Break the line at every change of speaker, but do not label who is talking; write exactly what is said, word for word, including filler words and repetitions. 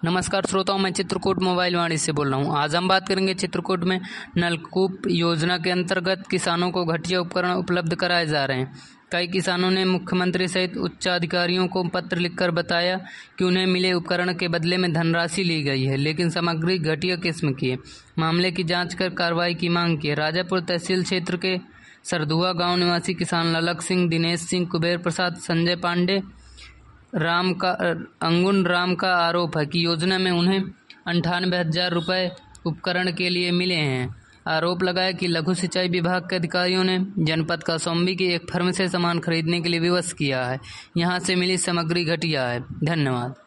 नमस्कार श्रोताओं, मैं चित्रकूट मोबाइल वाणी से बोल रहा हूं। आज हम बात करेंगे चित्रकूट में नलकूप योजना के अंतर्गत किसानों को घटिया उपकरण उपलब्ध कराए जा रहे हैं। कई किसानों ने मुख्यमंत्री सहित उच्च अधिकारियों को पत्र लिखकर बताया कि उन्हें मिले उपकरण के बदले में धनराशि ली गई है, लेकिन सामग्री घटिया किस्म की है। मामले की जांच कर कार्रवाई की मांग की है। राजापुर तहसील क्षेत्र के सरधुआ गांव निवासी किसान ललक सिंह, दिनेश सिंह, कुबेर प्रसाद, संजय पांडे, राम का अंगुन राम का आरोप है कि योजना में उन्हें अंठानवे हजार रुपये उपकरण के लिए मिले हैं। आरोप लगाया कि लघु सिंचाई विभाग के अधिकारियों ने जनपद कौशाम्बी की एक फर्म से सामान खरीदने के लिए विवश किया है। यहां से मिली सामग्री घटिया है। धन्यवाद।